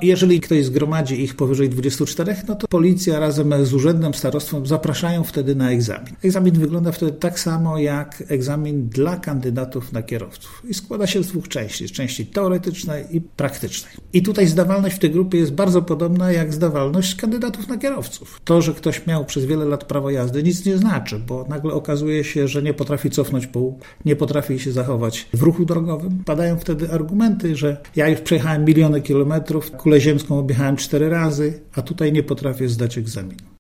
Jeżeli ktoś zgromadzi ich powyżej 24, no to policja razem z urzędem starostwem zapraszają wtedy na egzamin. Egzamin wygląda wtedy tak samo jak egzamin dla kandydatów na kierowców i składa się z dwóch części. Z części teoretycznej i praktycznej. I tutaj zdawalność w tej grupie jest bardzo podobna jak zdawalność kandydatów na kierowców. To, że ktoś miał przez wiele lat prawo jazdy, nic nie znaczy, bo nagle okazuje się, że nie potrafi cofnąć pół, nie potrafi się zachować w ruchu drogowym. Padają wtedy argumenty, że ja już przejechałem miliony kilometrów, kulę ziemską objechałem 4 razy, a tutaj nie potrafię zdać egzaminu.